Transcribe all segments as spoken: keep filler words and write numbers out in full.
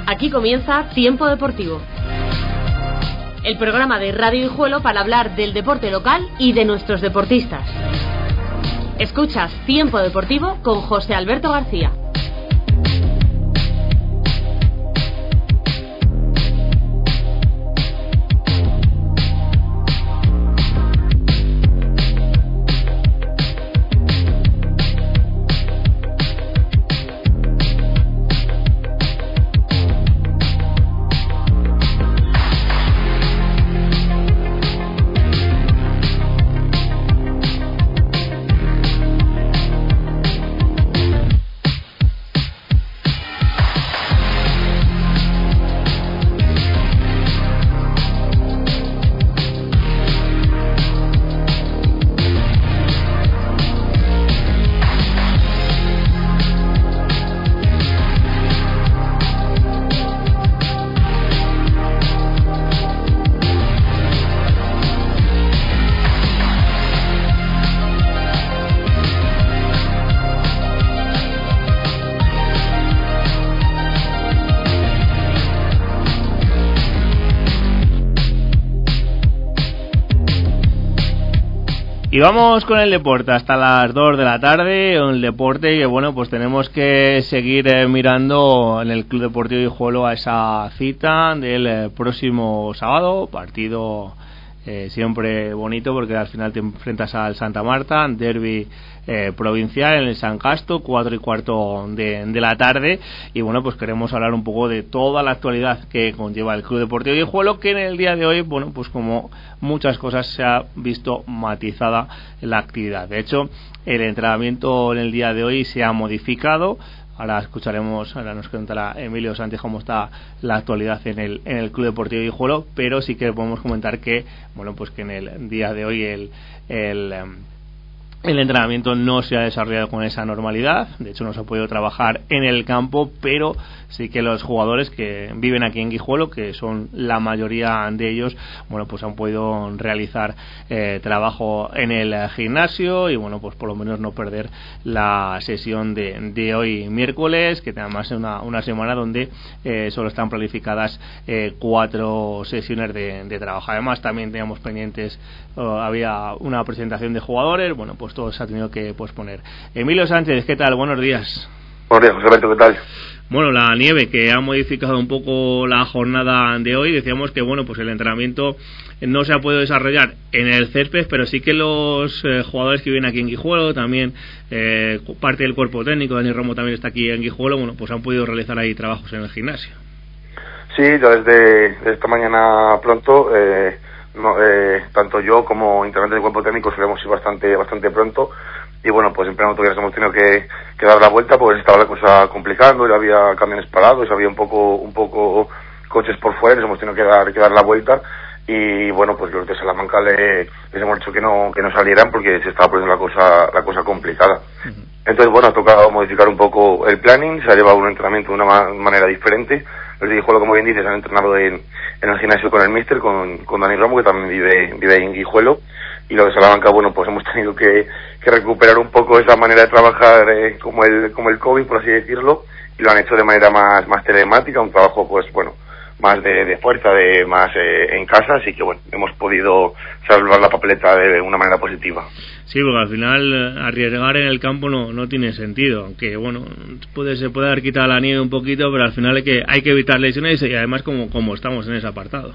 Aquí comienza Tiempo Deportivo, el programa de Radio Guijuelo para hablar del deporte local y de nuestros deportistas. Escuchas Tiempo Deportivo con José Alberto García. Y vamos con el deporte hasta las dos de la tarde, un deporte que bueno, pues tenemos que seguir eh, mirando en el Club Deportivo Guijuelo a esa cita del eh, próximo sábado, partido eh, siempre bonito porque al final te enfrentas al Santa Marta, derbi eh, provincial en el San Casto, cuatro y cuarto de, de la tarde, y bueno, pues queremos hablar un poco de toda la actualidad que conlleva el Club Deportivo Guijuelo, que en el día de hoy, bueno, pues como muchas cosas se ha visto matizada la actividad. De hecho, el entrenamiento en el día de hoy se ha modificado. Ahora escucharemos, ahora nos contará Emilio Sánchez cómo está la actualidad en el en el Club Deportivo Guijuelo, pero sí que podemos comentar que, bueno, pues que en el día de hoy el el El entrenamiento no se ha desarrollado con esa normalidad. De hecho, no se ha podido trabajar en el campo, pero sí que los jugadores que viven aquí en Guijuelo, que son la mayoría de ellos, bueno, pues han podido realizar eh, trabajo en el gimnasio y, bueno, pues por lo menos no perder la sesión de, de hoy miércoles, que además es una, una semana donde eh, solo están planificadas eh, cuatro sesiones de, de trabajo. Además, también teníamos pendientes, uh, había una presentación de jugadores, bueno, pues todo se ha tenido que posponer. Emilio Sánchez, ¿qué tal? Buenos días. Buenos días, José Alberto, ¿qué tal? Bueno, la nieve que ha modificado un poco la jornada de hoy. Decíamos que, bueno, pues el entrenamiento no se ha podido desarrollar en el césped, pero sí que los eh, jugadores que viven aquí en Guijuelo, también eh, parte del cuerpo técnico, Dani Romo también está aquí en Guijuelo, bueno, pues han podido realizar ahí trabajos en el gimnasio. Sí, ya desde, desde esta mañana pronto, eh, no, eh, tanto yo como integrante del cuerpo técnico solemos ir bastante bastante pronto, y bueno, pues en pleno autoridad hemos tenido que, que dar la vuelta, pues estaba la cosa complicando, ya había camiones parados, había un poco un poco coches por fuera, les hemos tenido que dar que dar la vuelta, y bueno, pues los de Salamanca le, les hemos dicho que no que no salieran porque se estaba poniendo la cosa la cosa complicada. Uh-huh. Entonces, bueno, ha tocado modificar un poco el planning, se ha llevado un entrenamiento de una ma- manera diferente. Los de Guijuelo, como bien dices, han entrenado en, en el gimnasio con el míster, con, con Dani Romo, que también vive, vive en Guijuelo, y los de Salamanca, bueno, pues hemos tenido que, que recuperar un poco esa manera de trabajar eh, como el como el COVID, por así decirlo, y lo han hecho de manera más más telemática, un trabajo, pues bueno, más de, de fuerza, de más eh, en casa, así que bueno, hemos podido salvar la papeleta de una manera positiva. Sí, porque al final arriesgar en el campo no no tiene sentido, aunque bueno, puede se puede haber quitado la nieve un poquito, pero al final hay que hay que evitar lesiones y además como como estamos en ese apartado.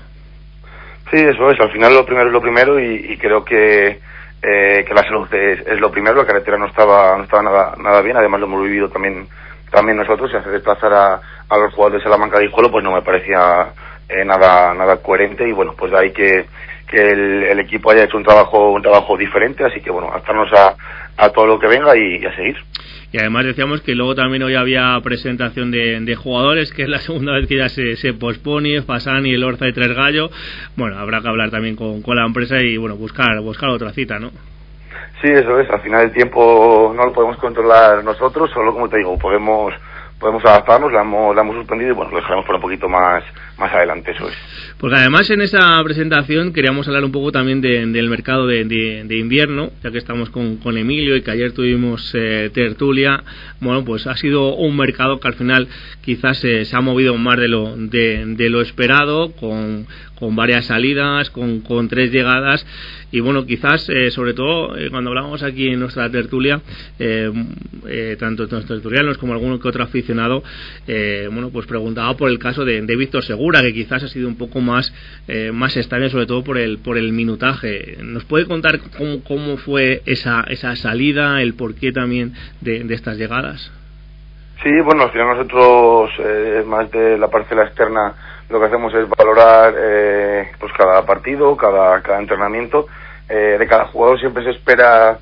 Sí, eso es, al final lo primero es lo primero, y, y creo que eh, que la salud es, es lo primero. La carretera no estaba no estaba nada nada bien, además lo hemos vivido también también nosotros, y hacer desplazar a, a los jugadores de Salamanca de Guijuelo pues no me parecía eh, nada nada coherente, y bueno, pues de ahí que que el, el equipo haya hecho un trabajo un trabajo diferente, así que bueno, adaptarnos a, a todo lo que venga y, y a seguir. Y además decíamos que luego también hoy había presentación de, de jugadores, que es la segunda vez que ya se, se pospone, Fasani, El Orza y Tres Gallo. Bueno, habrá que hablar también con, con la empresa y bueno, buscar buscar otra cita, ¿no? Sí, eso es, al final el tiempo no lo podemos controlar nosotros, solo, como te digo, podemos podemos adaptarnos, la hemos, la hemos suspendido y bueno, lo dejaremos por un poquito más, más adelante, eso es. Porque además en esa presentación queríamos hablar un poco también de, del mercado de, de, de invierno, ya que estamos con, con Emilio y que ayer tuvimos eh, tertulia. Bueno, pues ha sido un mercado que al final quizás eh, se ha movido más de lo, de, de lo esperado, con, con varias salidas, con, con tres llegadas. Y bueno, quizás, eh, sobre todo, eh, cuando hablábamos aquí en nuestra tertulia, eh, eh, tanto nuestros tertulianos como algún que otro aficionado, eh, bueno, pues preguntaba por el caso de, de Víctor Segura, que quizás ha sido un poco más eh, más extraño, sobre todo por el por el minutaje. ¿Nos puede contar cómo, cómo fue esa esa salida, el porqué también de, de estas llegadas? Sí, bueno, al final nosotros, eh, más de la parcela externa, lo que hacemos es valorar eh, pues cada partido, cada cada entrenamiento. Eh, de cada jugador siempre se espera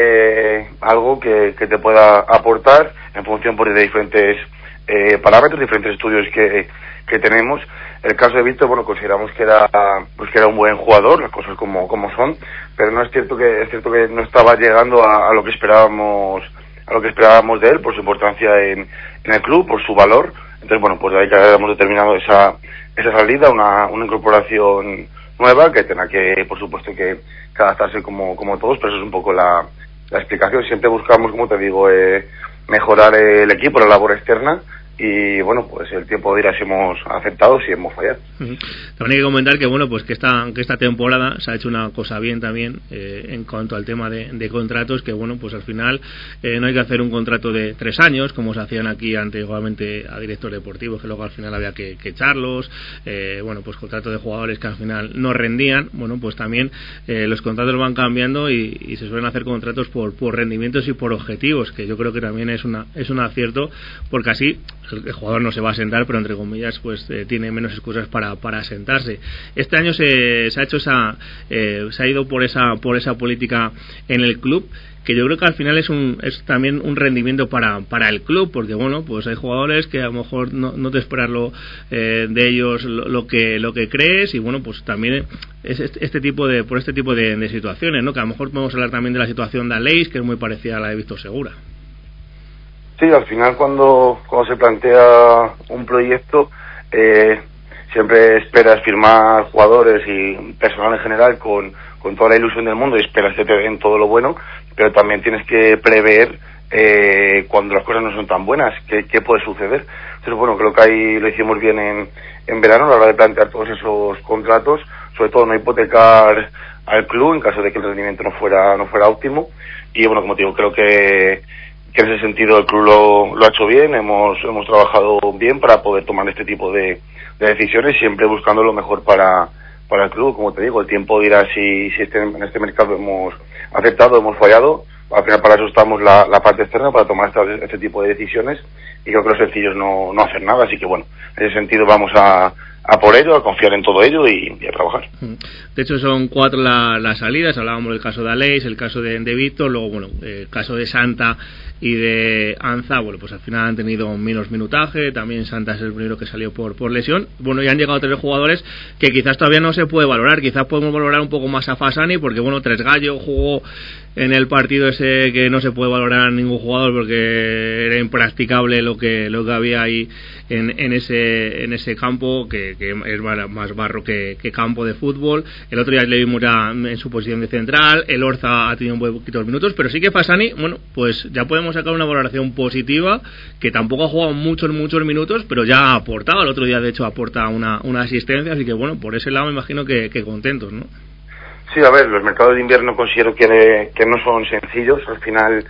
eh, algo que, que te pueda aportar en función pues, de diferentes eh, parámetros, diferentes estudios que, que tenemos. El caso de Víctor, bueno, consideramos que era pues que era un buen jugador, las cosas como como son, pero no es cierto que es cierto que no estaba llegando a, a lo que esperábamos a lo que esperábamos de él por su importancia en, en el club, por su valor. Entonces, bueno, pues de ahí que hemos determinado esa esa salida, una una incorporación nueva que tendrá que, por supuesto, que, que adaptarse como como todos, pero eso es un poco la, la explicación. Siempre buscamos, como te digo, eh, mejorar el equipo, la labor externa. Y bueno, pues el tiempo dirá si hemos aceptado, si hemos fallado. Uh-huh. También hay que comentar que bueno, pues que esta que esta temporada se ha hecho una cosa bien también eh, en cuanto al tema de, de contratos, que bueno, pues al final eh, no hay que hacer un contrato de tres años como se hacían aquí antiguamente a directores deportivos, que luego al final había que, que echarlos, eh, bueno, pues contratos de jugadores que al final no rendían. Bueno, pues también eh, los contratos van cambiando y, y se suelen hacer contratos por por rendimientos y por objetivos, que yo creo que también es una es un acierto, porque así el jugador no se va a sentar, pero entre comillas pues eh, tiene menos excusas para para sentarse. Este año se, se ha hecho esa eh, se ha ido por esa por esa política en el club, que yo creo que al final es un es también un rendimiento para para el club, porque bueno, pues hay jugadores que a lo mejor no, no te esperas lo, eh, de ellos lo, lo que lo que crees, y bueno, pues también es este, este tipo de por este tipo de, de situaciones, ¿no? Que a lo mejor podemos hablar también de la situación de Aleix, que es muy parecida a la de Víctor Segura. Sí, al final cuando, cuando se plantea un proyecto, eh, siempre esperas firmar jugadores y personal en general con, con toda la ilusión del mundo y esperas que te den todo lo bueno, pero también tienes que prever eh, cuando las cosas no son tan buenas, qué, qué puede suceder. Entonces, bueno, creo que ahí lo hicimos bien en, en verano a la hora de plantear todos esos contratos, sobre todo no hipotecar al club en caso de que el rendimiento no fuera no fuera óptimo. Y bueno, como te digo, creo que que en ese sentido el club lo, lo ha hecho bien, hemos hemos trabajado bien para poder tomar este tipo de, de decisiones, siempre buscando lo mejor para para el club. Como te digo, el tiempo dirá si, si este, en este mercado hemos aceptado, hemos fallado. Al final para eso estamos la, la parte externa, para tomar este, este tipo de decisiones, y creo que lo sencillo es no, no hacer nada, así que bueno, en ese sentido vamos a a por ello, a confiar en todo ello y, y a trabajar. De hecho son cuatro la, las salidas, hablábamos del caso de Aleix, el caso de, de Víctor, luego bueno, el caso de Santa y de Anza, bueno, pues al final han tenido menos minutaje, también Santa es el primero que salió por por lesión. Bueno, ya han llegado tres jugadores que quizás todavía no se puede valorar, quizás podemos valorar un poco más a Fasani, porque bueno, Tres Gallo jugó en el partido ese que no se puede valorar a ningún jugador porque era impracticable lo que lo que había ahí en, en ese en ese campo, que, que es más barro que, que campo de fútbol. El otro día le vimos ya en su posición de central, el Orza ha tenido un buen poquitos minutos, pero sí que Fasani, bueno, pues ya podemos sacar una valoración positiva, que tampoco ha jugado muchos muchos minutos, pero ya ha aportado. El otro día de hecho aporta una, una asistencia, así que bueno, por ese lado me imagino que, que contentos, ¿no? Sí, a ver, los mercados de invierno considero que, que no son sencillos. Al final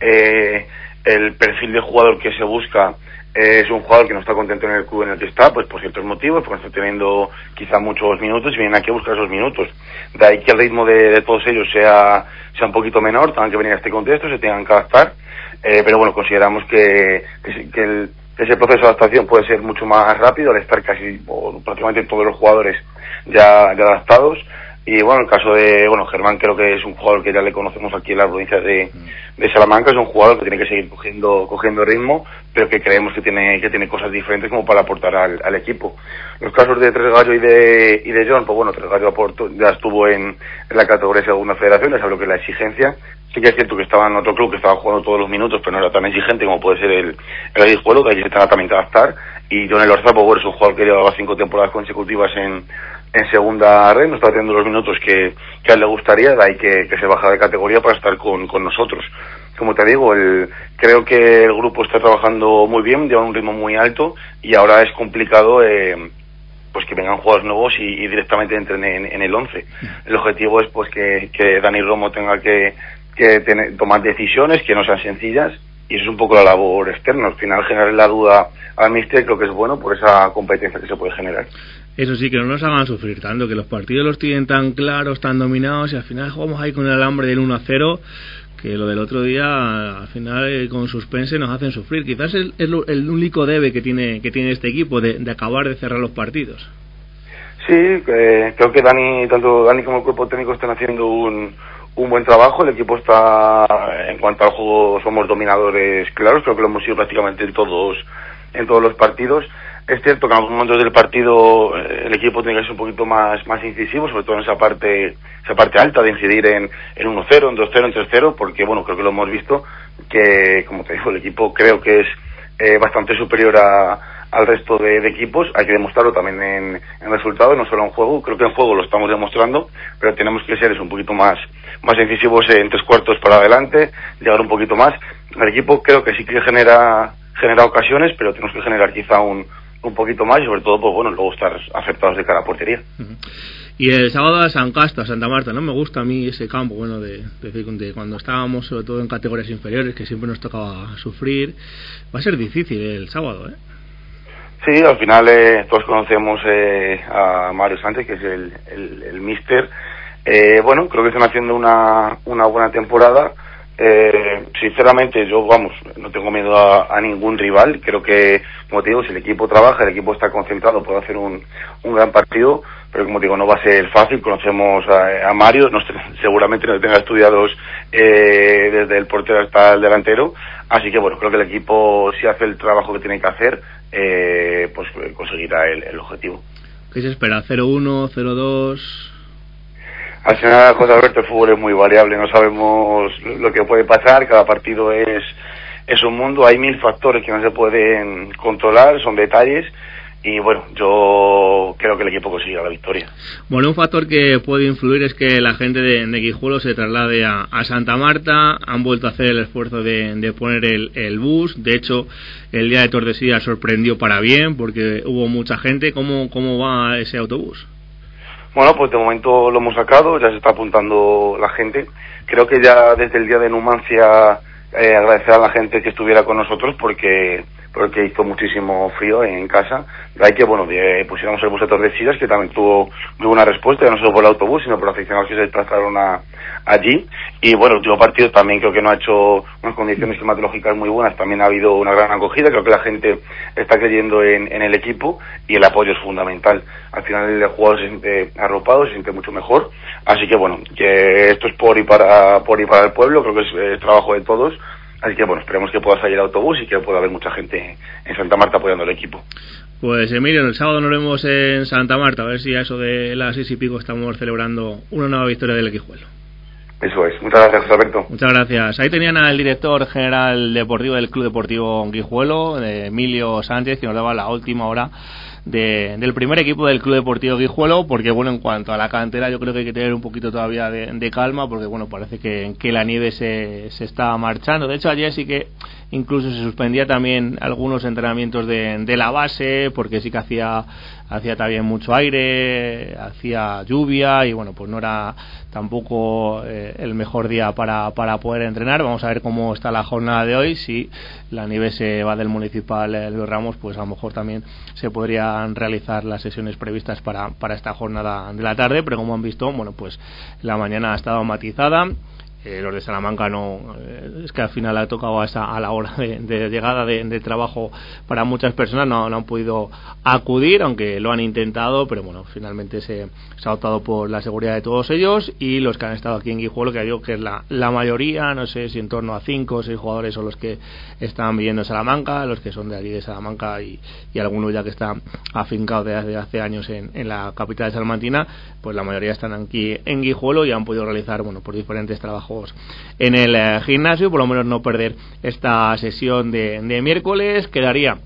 eh, el perfil de jugador que se busca eh, es un jugador que no está contento en el club en el que está, pues por ciertos motivos, porque no está teniendo quizá muchos minutos y vienen aquí a buscar esos minutos. De ahí que el ritmo de, de todos ellos sea sea un poquito menor, tengan que venir a este contexto, se tengan que adaptar, eh, pero bueno, consideramos que, que, que el, ese proceso de adaptación puede ser mucho más rápido al estar casi o prácticamente todos los jugadores ya, ya adaptados. Y bueno, el caso de, bueno, Germán creo que es un jugador que ya le conocemos aquí en la provincia de, de Salamanca, es un jugador que tiene que seguir cogiendo, cogiendo ritmo, pero que creemos que tiene, que tiene cosas diferentes como para aportar al, al equipo. Los casos de Tres Gallo y de, y de John, pues bueno, Tres Gallo aportó, ya estuvo en, en la categoría de Segunda Federación, ya sabe lo que es la exigencia. Sí que es cierto que estaba en otro club que estaba jugando todos los minutos, pero no era tan exigente como puede ser el, el Guijuelo, que hay que estar también que adaptar. Y John El Orza, pues bueno, es un jugador que llevaba cinco temporadas consecutivas en, en segunda red, no está teniendo los minutos que, que a él le gustaría, de ahí que, que se baja de categoría para estar con, con nosotros. Como te digo, el, creo que el grupo está trabajando muy bien, lleva un ritmo muy alto y ahora es complicado eh, pues que vengan jugadores nuevos y, y directamente entren en, en el once. El objetivo es pues que, que Dani Romo tenga que, que tener, tomar decisiones que no sean sencillas, y eso es un poco la labor externa. Al final, generar la duda al míster creo que es bueno por esa competencia que se puede generar. Eso sí, que no nos hagan sufrir tanto, que los partidos los tienen tan claros, tan dominados, y al final jugamos ahí con el alambre del uno a cero, que lo del otro día, al final, eh, con suspense nos hacen sufrir. Quizás es el, el único debe que tiene que tiene este equipo, de, de acabar de cerrar los partidos. Sí, eh, creo que Dani, tanto Dani como el cuerpo técnico están haciendo un, un buen trabajo. El equipo está, en cuanto al juego, somos dominadores claros, creo que lo hemos sido prácticamente en todos, en todos los partidos. Es cierto que en algunos momentos del partido eh, el equipo tiene que ser un poquito más más incisivo, sobre todo en esa parte esa parte alta de incidir en, en uno cero, en dos cero, en tres cero, porque bueno, creo que lo hemos visto, que como te digo, el equipo creo que es eh, bastante superior a, al resto de, de equipos. Hay que demostrarlo también en, en resultados, no solo en juego. Creo que en juego lo estamos demostrando, pero tenemos que ser es un poquito más más incisivos en tres cuartos para adelante, llegar un poquito más. El equipo creo que sí que genera genera ocasiones, pero tenemos que generar quizá un un poquito más y sobre todo, pues bueno, luego estar acertados de cara a portería. Uh-huh. Y el sábado a San Castro, a Santa Marta, no me gusta a mí ese campo, bueno, de, de, de cuando estábamos sobre todo en categorías inferiores, que siempre nos tocaba sufrir. Va a ser difícil el sábado, ¿eh? Sí, al final eh, todos conocemos eh, a Mario Sánchez, que es el, el, el míster. Eh, bueno, creo que están haciendo una, una buena temporada. Eh, sinceramente yo, vamos, no tengo miedo a, a ningún rival. Creo que, como te digo, si el equipo trabaja, el equipo está concentrado, puede hacer un, un gran partido, pero como te digo, no va a ser fácil. Conocemos a, a Mario, no, seguramente no tenga estudiados eh, desde el portero hasta el delantero, así que bueno, creo que el equipo, si hace el trabajo que tiene que hacer, eh, pues conseguirá el, el objetivo. ¿Qué se espera? ¿cero uno, cero dos? Al final, José Alberto, el fútbol es muy variable, no sabemos lo que puede pasar, cada partido es, es un mundo, hay mil factores que no se pueden controlar, son detalles, y bueno, yo creo que el equipo conseguirá la victoria. Bueno, un factor que puede influir es que la gente de, de Guijuelo se traslade a, a Santa Marta. Han vuelto a hacer el esfuerzo de, de poner el, el bus. De hecho, el día de Tordesillas sorprendió para bien, porque hubo mucha gente. ¿Cómo, cómo va ese autobús? Bueno, pues de momento lo hemos sacado, ya se está apuntando la gente. Creo que ya desde el día de Numancia eh, agradecer a la gente que estuviera con nosotros porque porque hizo muchísimo frío en casa. De ahí que, bueno, eh, pusiéramos el bus de Tordesillas, que también tuvo muy buena respuesta, no solo por el autobús, sino por los aficionados que se desplazaron a, allí. Y bueno, el último partido también creo que no ha hecho unas condiciones climatológicas muy buenas, también ha habido una gran acogida. Creo que la gente está creyendo en, en el equipo y el apoyo es fundamental. Al final el jugador se siente arropado, se siente mucho mejor. Así que bueno, que esto es por y para, por y para el pueblo, creo que es eh, trabajo de todos. Así que bueno, esperemos que pueda salir el autobús y que pueda haber mucha gente en Santa Marta apoyando al equipo. Pues Emilio, el sábado nos vemos en Santa Marta, a ver si a eso de las seis y pico estamos celebrando una nueva victoria del Guijuelo. Eso es, muchas gracias, José Alberto. Muchas gracias. Ahí tenían al director general deportivo del Club Deportivo Guijuelo, Emilio Sánchez, que nos daba la última hora de, del primer equipo del Club Deportivo Guijuelo, porque bueno, en cuanto a la cantera yo creo que hay que tener un poquito todavía de, de calma, porque bueno, parece que, que la nieve se, se está marchando. De hecho, ayer sí que incluso se suspendía también algunos entrenamientos de, de la base, porque sí que hacía hacía también mucho aire, hacía lluvia y bueno, pues no era tampoco eh, el mejor día para, para poder entrenar. Vamos a ver cómo está la jornada de hoy. Si la nieve se va del municipal eh, Luis Ramos, pues a lo mejor también se podrían realizar las sesiones previstas para, para esta jornada de la tarde, pero como han visto, bueno, pues la mañana ha estado matizada. Eh, los de Salamanca no, eh, es que al final ha tocado a, esa, a la hora de, de llegada de, de trabajo para muchas personas, no, no han podido acudir, aunque lo han intentado, pero bueno, finalmente se, se ha optado por la seguridad de todos ellos, y los que han estado aquí en Guijuelo, que digo que es la, la mayoría, no sé si en torno a cinco o seis jugadores son los que están viviendo en Salamanca, los que son de allí de Salamanca, y, y algunos ya que están afincados desde hace años en, en la capital salmantina, pues la mayoría están aquí en Guijuelo y han podido realizar, bueno, por diferentes trabajos en el eh, gimnasio, por lo menos no perder esta sesión de, de miércoles. Quedaría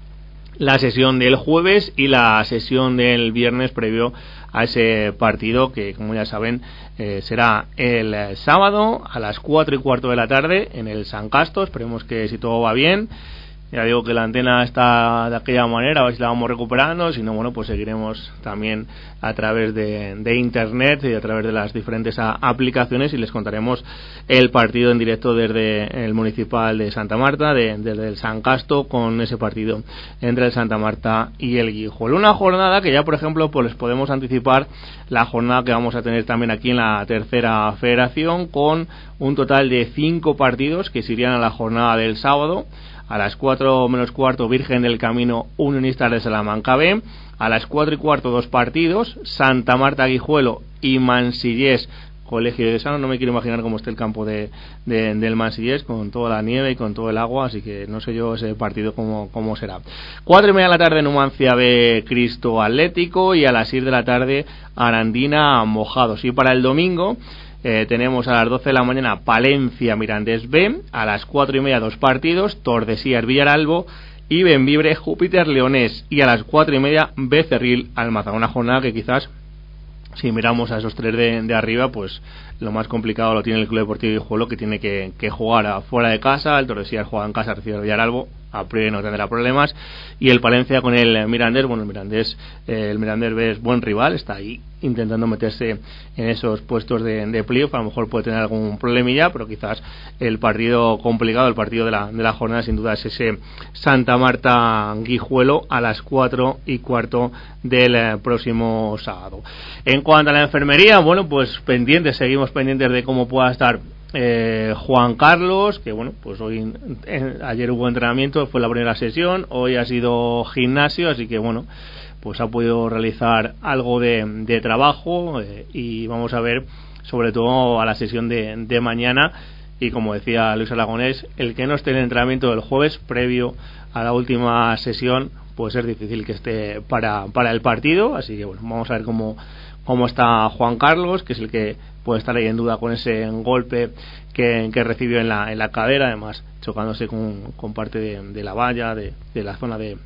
la sesión del jueves y la sesión del viernes previo a ese partido que, como ya saben, eh, será el eh, sábado a las cuatro y cuarto de la tarde en el San Casto. Esperemos que, si todo va bien, ya digo que la antena está de aquella manera, a ver si la vamos recuperando, si no, bueno, pues seguiremos también a través de, de internet y a través de las diferentes a, aplicaciones, y les contaremos el partido en directo desde el municipal de Santa Marta, de, desde el San Casto, con ese partido entre el Santa Marta y el Guijuelo. Una jornada que ya, por ejemplo, pues les podemos anticipar la jornada que vamos a tener también aquí en la tercera federación, con un total de cinco partidos que se irían a la jornada del sábado. A las cuatro menos cuarto, Virgen del Camino Unionistas de Salamanca B. A las cuatro y cuarto, dos partidos, Santa Marta Guijuelo y Mansillés Colegio de Sano. No me quiero imaginar cómo esté el campo de, de, del Mansillés, con toda la nieve y con todo el agua, así que no sé yo ese partido cómo, cómo será. Cuatro y media de la tarde, Numancia B Cristo Atlético, y a las seis de la tarde, Arandina Mojados. Y para el domingo Eh, tenemos a las doce de la mañana Palencia Mirandés B, a las cuatro y media dos partidos, Tordesillas Villaralbo y Benvibre Júpiter Leonés, y a las cuatro y media Becerril Almazán. Una jornada que quizás, si miramos a esos tres de, de arriba, pues lo más complicado lo tiene el Club Deportivo Guijuelo, que tiene que, que jugar a, fuera de casa. El Tordesillas juega en casa, recibe el Villaralbo, a priori no tendrá problemas, y el Palencia con el Mirandés, bueno, el Mirandés, eh, el Mirandés B es buen rival, está ahí intentando meterse en esos puestos de, de playoff. A lo mejor puede tener algún problemilla, pero quizás el partido complicado, el partido de la, de la jornada, sin duda, es ese Santa Marta Guijuelo a las cuatro y cuarto del eh, próximo sábado. En cuanto a la enfermería, bueno, pues pendientes, seguimos pendientes de cómo pueda estar Eh, Juan Carlos, que bueno, pues hoy eh, ayer hubo entrenamiento, fue la primera sesión, hoy ha sido gimnasio, así que bueno, pues ha podido realizar algo de, de trabajo, eh, y vamos a ver sobre todo a la sesión de, de mañana. Y como decía Luis Aragonés, el que no esté en el entrenamiento del jueves previo a la última sesión, pues es difícil que esté para, para el partido, así que bueno, vamos a ver cómo cómo está Juan Carlos, que es el que puede estar ahí en duda con ese golpe que, que recibió en la en la cadera, además chocándose con, con parte de, de la valla, de, de la zona de,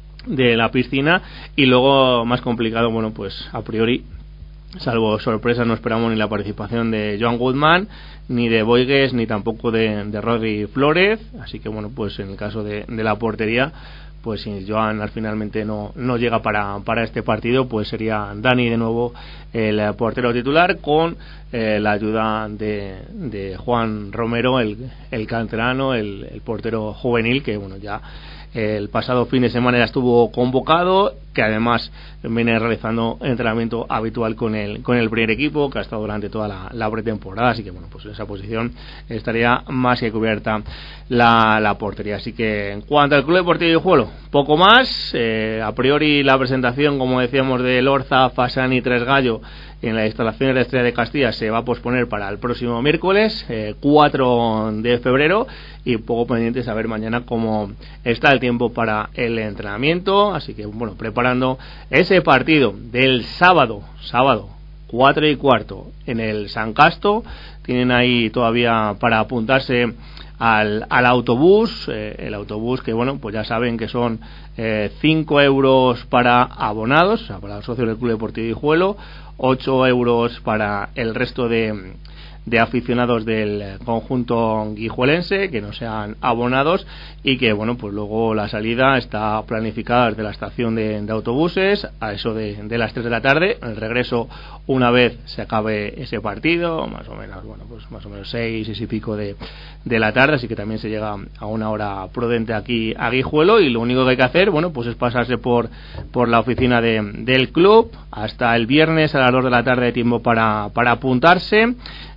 de la piscina. Y luego, más complicado, bueno, pues a priori, salvo sorpresa, no esperamos ni la participación de Joan Goodman, ni de Boigues, ni tampoco de, de Rodri Flórez, así que bueno, pues en el caso de, de la portería, pues si Joan al finalmente no, no llega para, para este partido, pues sería Dani de nuevo el portero titular, con eh, la ayuda de, de Juan Romero, el, el canterano, el, el portero juvenil, que bueno, ya el pasado fin de semana ya estuvo convocado, que además viene realizando entrenamiento habitual con el con el primer equipo, que ha estado durante toda la, la pretemporada, así que bueno, pues en esa posición estaría más que cubierta la, la portería. Así que en cuanto al Club Deportivo Guijuelo, poco más. Eh, a priori la presentación, como decíamos, de Lorza, Fasani y Tres Gallo en las instalaciones de Estrella de Castilla se va a posponer para el próximo miércoles, eh, cuatro de febrero, y poco pendientes a ver mañana cómo está el tiempo para el entrenamiento. Así que bueno, preparando ese partido del sábado, sábado cuatro y cuarto en el San Casto. Tienen ahí todavía para apuntarse al, al autobús, eh, el autobús que bueno, pues ya saben que son eh, cinco euros para abonados, o sea, para los socios del Club Deportivo Guijuelo, ocho euros para el resto de, de aficionados del conjunto guijuelense que no sean abonados, y que bueno, pues luego la salida está planificada desde la estación de, de autobuses a eso de, de las tres de la tarde, el regreso una vez se acabe ese partido, más o menos, bueno, pues más o menos seis, seis y pico de, de la tarde, así que también se llega a una hora prudente aquí a Guijuelo, y lo único que hay que hacer, bueno, pues es pasarse por, por la oficina de, del club hasta el viernes a las dos de la tarde, de tiempo para, para apuntarse.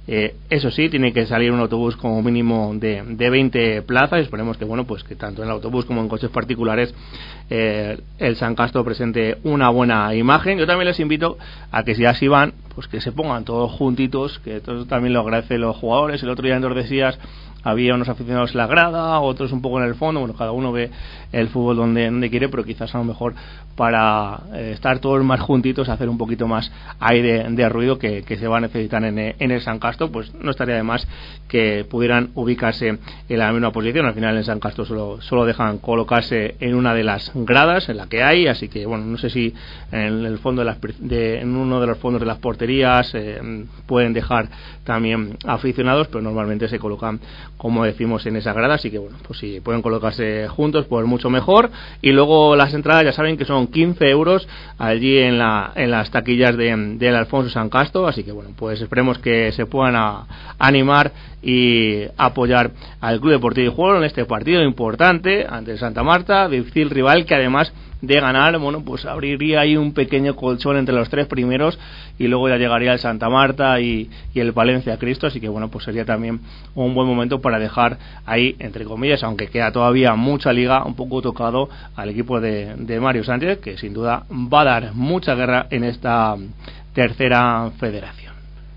Eh, eso sí, tiene que salir un autobús como mínimo de, de veinte plazas. Esperemos que, bueno, pues que tanto en el autobús como en coches particulares eh, el San Castro presente una buena imagen. Yo también les invito a que si así van, pues que se pongan todos juntitos, que eso también lo agradecen los jugadores. El otro día en Tordesillas había unos aficionados en la grada, otros un poco en el fondo. Bueno, cada uno ve el fútbol donde, donde quiere, pero quizás a lo mejor para eh, estar todos más juntitos, hacer un poquito más aire de, de ruido que, que se va a necesitar en, en el San Castro, pues no estaría de más que pudieran ubicarse en la misma posición. Al final en San Castro solo, solo dejan colocarse en una de las gradas, en la que hay, así que bueno, no sé si en el fondo de las, de, en uno de los fondos de las porterías eh, pueden dejar también aficionados, pero normalmente se colocan, como decimos, en esa grada, así que bueno, pues si pueden colocarse juntos, pues mucho mejor. Y luego las entradas ya saben que son quince euros allí en la en las taquillas de, del Alfonso San Castro, así que bueno, pues esperemos que se puedan a, animar y apoyar al Club Deportivo Guijuelo en este partido importante ante el Santa Marta, difícil rival que además de ganar, bueno, pues abriría ahí un pequeño colchón entre los tres primeros y luego ya llegaría el Santa Marta y, y el Palencia Cristo, así que bueno, pues sería también un buen momento para dejar ahí, entre comillas, aunque queda todavía mucha liga, un poco tocado al equipo de, de Mario Sánchez, que sin duda va a dar mucha guerra en esta tercera federación.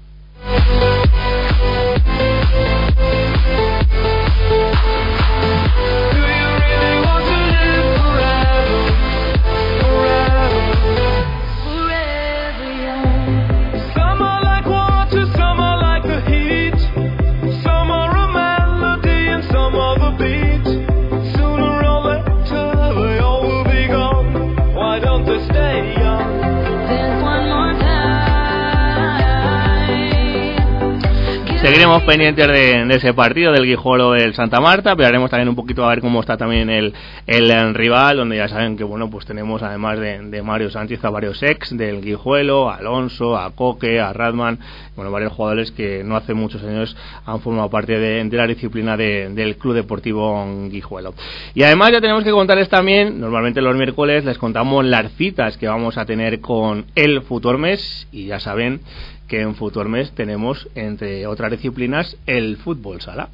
Seguiremos pendientes de, de ese partido del Guijuelo del Santa Marta, pero haremos también un poquito a ver cómo está también el, el, el rival, donde ya saben que bueno, pues tenemos además de, de Mario Sánchez a varios ex del Guijuelo, a Alonso, a Coque, a Radman, bueno, varios jugadores que no hace muchos años han formado parte de, de la disciplina de, del Club Deportivo Guijuelo. Y además ya tenemos que contarles también, normalmente los miércoles les contamos las citas que vamos a tener con el Futormes, y ya saben que en Futormes tenemos, entre otras disciplinas, el fútbol sala.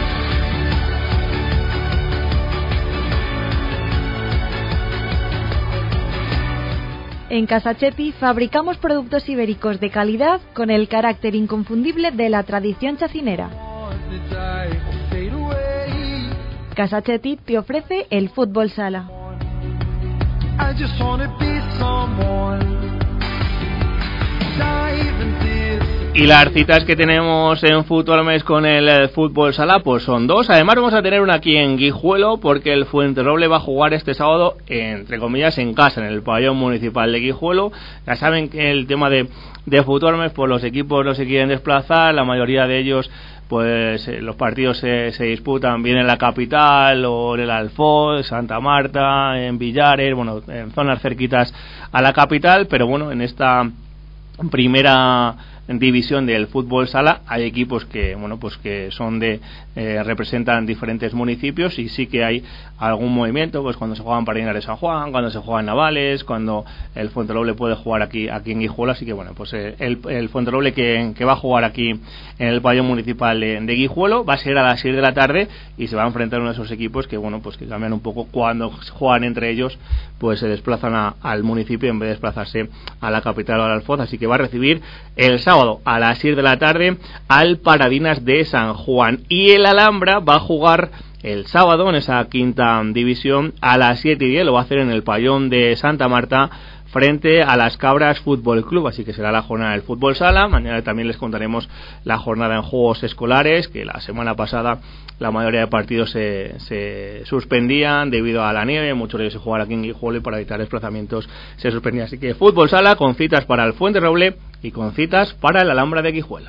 En Casachetti fabricamos productos ibéricos de calidad con el carácter inconfundible de la tradición chacinera. Casachetti te ofrece el fútbol sala. Y las citas que tenemos en Futormes con el fútbol sala pues son dos. Además vamos a tener una aquí en Guijuelo, porque el Fuenterroble va a jugar este sábado, entre comillas, en casa, en el pabellón municipal de Guijuelo. Ya saben que el tema de, de Futormes, pues los equipos no se quieren desplazar, la mayoría de ellos pues eh, los partidos se, se disputan bien en la capital o en el Alfoz, Santa Marta, en Villares, bueno, en zonas cerquitas a la capital, pero bueno, en esta primera división del fútbol sala hay equipos que bueno pues que son de eh, representan diferentes municipios, y sí que hay algún movimiento, pues cuando se juegan Paraínas de San Juan, cuando se juegan Navales, cuando el Fuenterroble puede jugar aquí aquí en Guijuelo, así que bueno, pues eh, el, el Fuenterroble que, que va a jugar aquí en el pabellón municipal de, de Guijuelo va a ser a las seis de la tarde y se va a enfrentar a uno de esos equipos que bueno pues que cambian un poco cuando juegan entre ellos, pues se desplazan a, al municipio en vez de desplazarse a la capital o al Alfoz, así que va a recibir el sábado a las seis de la tarde al Paradinas de San Juan, y el Alhambra va a jugar el sábado en esa quinta división a las siete y diez, lo va a hacer en el pabellón de Santa Marta frente a las Cabras Fútbol Club, así que será la jornada del fútbol sala. Mañana también les contaremos la jornada en juegos escolares, que la semana pasada la mayoría de partidos se, se suspendían debido a la nieve, muchos de ellos se jugaban aquí en Guijuelo y para evitar desplazamientos se suspendía, así que fútbol sala con citas para el Fuenterroble y con citas para el Alhambra de Guijuelo.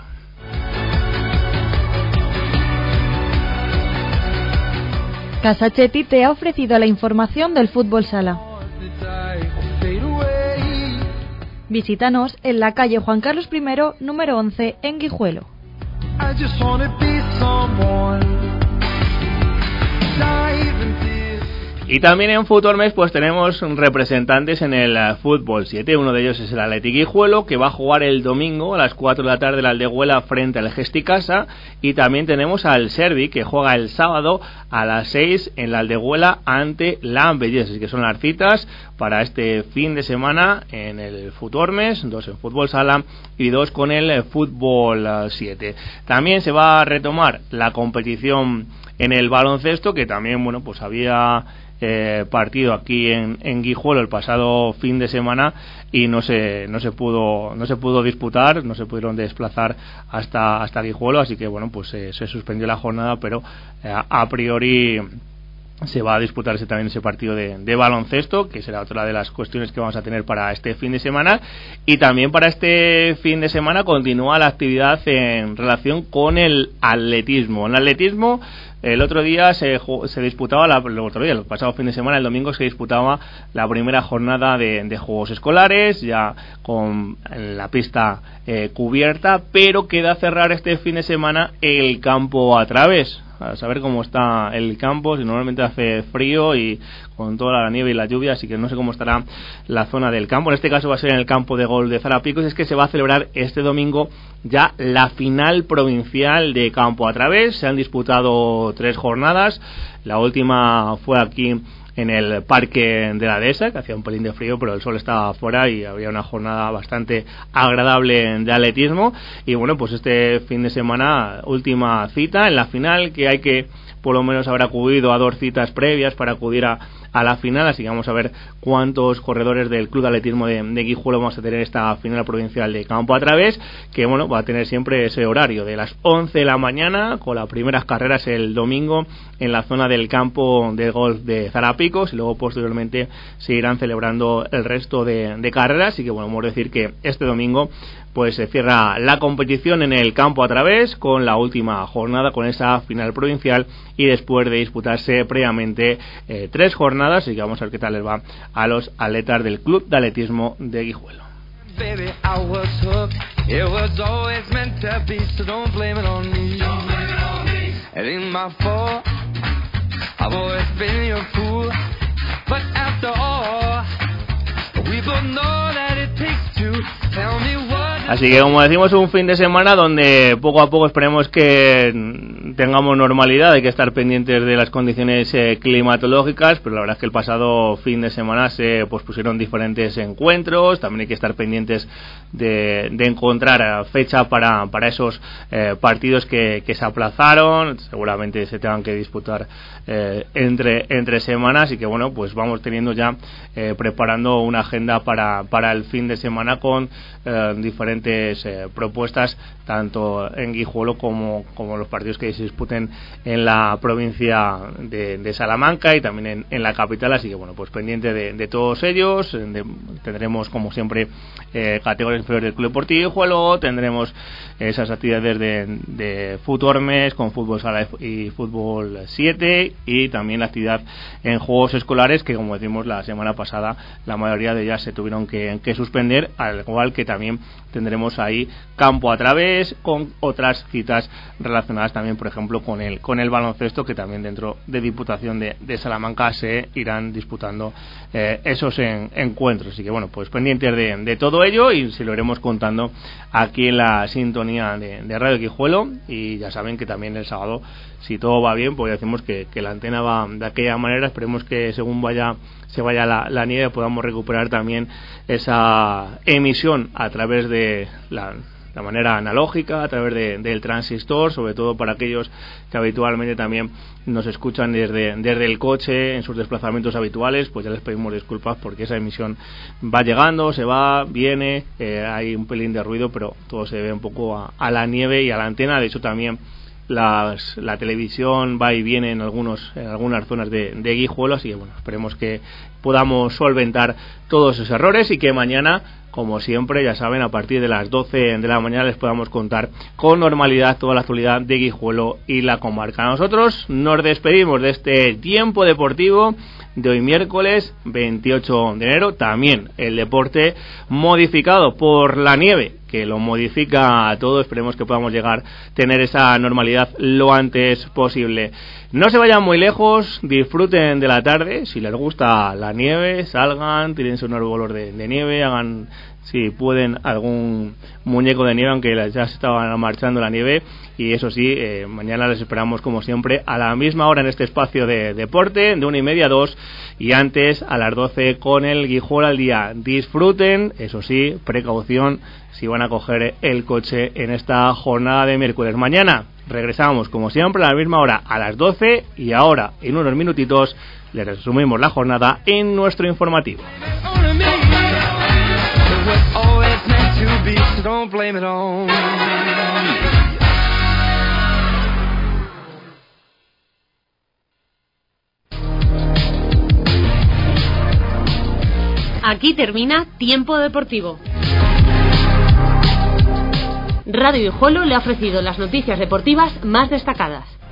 Casachetti te ha ofrecido la información del fútbol sala. Visítanos en la calle Juan Carlos primero, número once, en Guijuelo. Y también en Futormes pues tenemos representantes en el uh, fútbol siete. Uno de ellos es el Athletic Guijuelo, que va a jugar el domingo a las cuatro de la tarde en la Aldehuela frente al Gesticasa. Y también tenemos al Servi, que juega el sábado a las seis en la Aldehuela ante la Ambellés. Así que son las citas para este fin de semana en el Futormes, dos en fútbol sala y dos con el fútbol siete. También se va a retomar la competición en el baloncesto, que también, bueno, pues había eh, partido aquí en, en Guijuelo el pasado fin de semana y no se no se pudo no se pudo disputar, no se pudieron desplazar hasta hasta Guijuelo, así que bueno, pues eh, se suspendió la jornada, pero eh, a priori se va a disputarse también ese partido de, de baloncesto, que será otra de las cuestiones que vamos a tener para este fin de semana. Y también para este fin de semana continúa la actividad en relación con el atletismo. En el atletismo, el otro día se, se disputaba, la, el otro día, el pasado fin de semana, el domingo, se disputaba la primera jornada de, de Juegos Escolares, ya con la pista eh, cubierta, pero queda cerrar este fin de semana el campo a través. A saber cómo está el campo, si normalmente hace frío y con toda la nieve y la lluvia, así que no sé cómo estará la zona del campo. En este caso va a ser en el campo de golf de Zarapicos. Es que se va a celebrar este domingo ya la final provincial de campo a través. Se han disputado tres jornadas, la última fue aquí en el parque de la Dehesa, que hacía un pelín de frío, pero el sol estaba afuera y había una jornada bastante agradable de atletismo. Y bueno, pues este fin de semana, última cita en la final, que hay que por lo menos haber acudido a dos citas previas para acudir a, a la final, así que vamos a ver cuántos corredores del Club de Atletismo de, de Guijuelo vamos a tener esta final provincial de campo a través, que bueno, va a tener siempre ese horario de las once de la mañana, con las primeras carreras el domingo en la zona del campo de golf de Zarapicos, y luego posteriormente se irán celebrando el resto de, de carreras. Así que bueno, vamos a decir que este domingo pues se cierra la competición en el campo a través con la última jornada, con esa final provincial, y después de disputarse previamente eh, tres jornadas. Así que vamos a ver qué tal les va a los atletas del Club de Atletismo de Guijuelo. Baby, I was hooked. It was always meant to be, so don't blame it on me. Don't blame it on me. It ain't my fault. I've always been your fool. But after all, we both know that it takes two. Tell me what. Así que, como decimos, un fin de semana donde poco a poco esperemos que tengamos normalidad. Hay que estar pendientes de las condiciones eh, climatológicas, pero la verdad es que el pasado fin de semana se pospusieron diferentes encuentros. También hay que estar pendientes de, de encontrar fecha para, para esos eh, partidos que, que se aplazaron. Seguramente se tengan que disputar eh, entre, entre semanas, y que bueno, pues vamos teniendo ya eh, preparando una agenda para, para el fin de semana con eh, diferentes Eh, propuestas tanto en Guijuelo como, como los partidos que se disputen en la provincia de, de Salamanca y también en, en la capital. Así que bueno, pues pendiente de, de todos ellos. De, tendremos como siempre eh, categorías inferiores del Club Deportivo Guijuelo, tendremos esas actividades de, de Futormes con fútbol sala y fútbol siete, y también la actividad en juegos escolares, que como decimos la semana pasada la mayoría de ellas se tuvieron que, que suspender, al igual que también tendremos ahí campo a través con otras citas relacionadas también, por ejemplo, con el con el baloncesto, que también dentro de Diputación de, de Salamanca se irán disputando eh, esos en, encuentros. Así que bueno, pues pendientes de, de todo ello, y se lo iremos contando aquí en la sintonía de, de Radio Guijuelo. Y ya saben que también el sábado, si todo va bien, pues decimos que, que la antena va de aquella manera. Esperemos que según vaya se vaya la, la nieve podamos recuperar también esa emisión a través de la, la manera analógica, a través de, del transistor, sobre todo para aquellos que habitualmente también nos escuchan desde, desde el coche en sus desplazamientos habituales. Pues ya les pedimos disculpas porque esa emisión va llegando, se va, viene, eh, hay un pelín de ruido, pero todo se debe un poco a, a la nieve y a la antena. De hecho también Las, la televisión va y viene en algunos en algunas zonas de, de Guijuelo, así que bueno, esperemos que podamos solventar todos esos errores y que mañana, como siempre, ya saben, a partir de las doce de la mañana les podamos contar con normalidad toda la actualidad de Guijuelo y la comarca. Nosotros nos despedimos de este tiempo deportivo de hoy miércoles veintiocho de enero, también el deporte modificado por la nieve que lo modifica todo. Esperemos que podamos llegar a tener esa normalidad lo antes posible. No se vayan muy lejos, disfruten de la tarde, si les gusta la nieve, salgan, tírense unos bolos de, de nieve, hagan, si pueden, algún muñeco de nieve, aunque ya se estaba marchando la nieve. Y eso sí, eh, mañana les esperamos como siempre a la misma hora en este espacio de deporte, de una y media a dos, y antes a las doce con el Guijuelo al día. Disfruten, eso sí, precaución si van a coger el coche en esta jornada de miércoles. Mañana regresamos como siempre a la misma hora a las doce, y ahora en unos minutitos les resumimos la jornada en nuestro informativo. Aquí termina Tiempo Deportivo. Radio Guijuelo le ha ofrecido las noticias deportivas más destacadas.